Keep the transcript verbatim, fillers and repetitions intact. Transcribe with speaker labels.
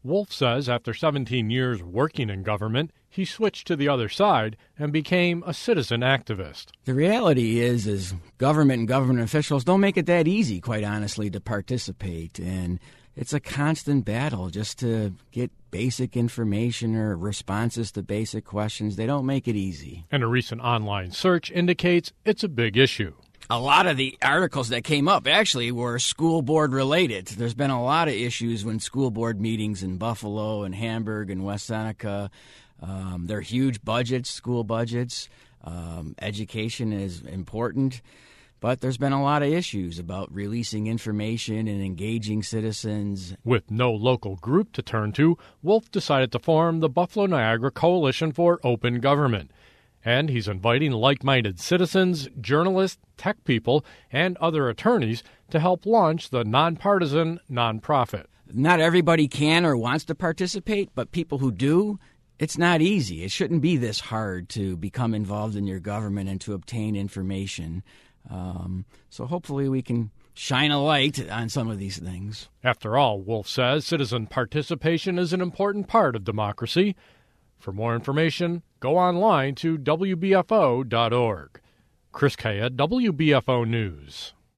Speaker 1: Wolf says after seventeen years working in government, he switched to the other side and became a citizen activist.
Speaker 2: The reality is, is government and government officials don't make it that easy, quite honestly, to participate. And it's a constant battle just to get basic information or responses to basic questions. They don't make it easy.
Speaker 1: And a recent online search indicates it's a big issue.
Speaker 2: A lot of the articles that came up actually were school board related. There's been a lot of issues when school board meetings in Buffalo and Hamburg and West Seneca. Um, they're huge budgets, school budgets. Um, education is important. But there's been a lot of issues about releasing information and engaging citizens.
Speaker 1: With no local group to turn to, Wolf decided to form the Buffalo Niagara Coalition for Open Government. And he's inviting like-minded citizens, journalists, tech people, and other attorneys to help launch the nonpartisan nonprofit.
Speaker 2: Not everybody can or wants to participate, but people who do, it's not easy. It shouldn't be this hard to become involved in your government and to obtain information. Um, so hopefully we can shine a light on some of these things.
Speaker 1: After all, Wolf says citizen participation is an important part of democracy. For more information, go online to W B F O dot org. Chris Kaya, W B F O News.